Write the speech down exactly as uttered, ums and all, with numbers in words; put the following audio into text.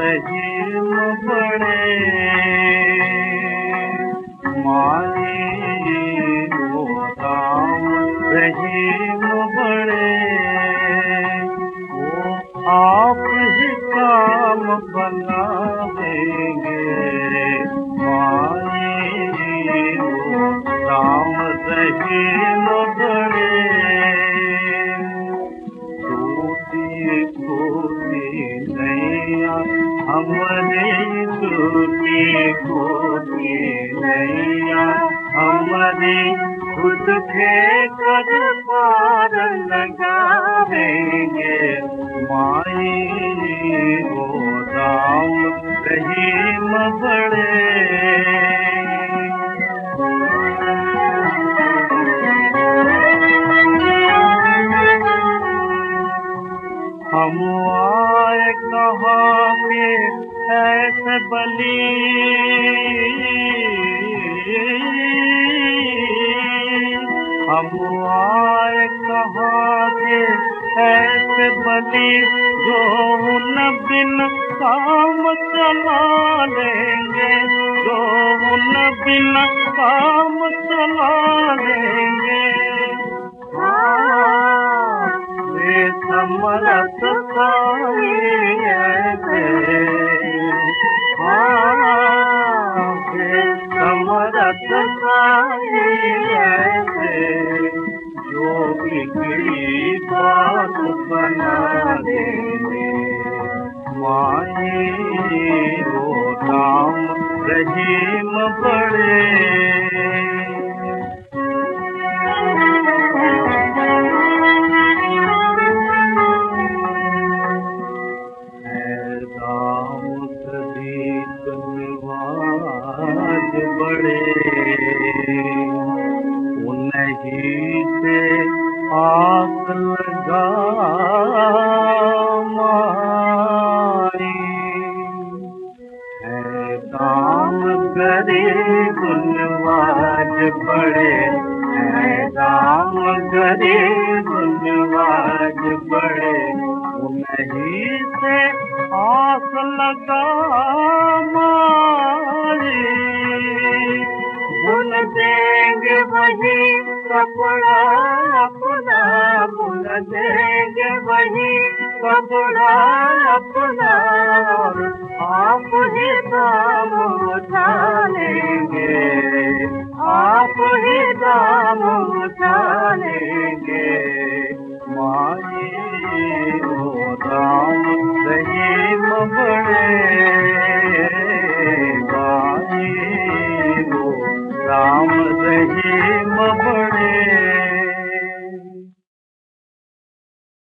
रहीम बड़े माई वो राम रहीम बड़े वो आप ही काम बना देंगे माई वो राम रहीम बड़े टूटी टूटी नैया हमारे टूटी टूटी नैया हमारे खुद के कर पार लगाएंगे माई वो राम रहीम बड़े हम आए कहाँ के ऐसे बली हम आए कहाँ के ऐसे बली जो न बिन काम चला लेंगे जो न बिन काम चला लेंगे समरथ साई ऐसे हाँ समरथ साई ऐसे जो बिगड़ी बात बना देंगे माई वो राम रहीम बड़े बड़े उन्हीं से आग लगा माई है काम गरीब नवाज बड़े है काम गरीब नवाज बड़े उन्हीं से आस लगा बुन देंगे वही कपड़ा अपना बुन देंगे वही कपड़ा अपना और आप ही दाम उठा लेंगे आप ही दाम उठा लेंगे माई वो राम रहीम बड़े माई वो राम रहीम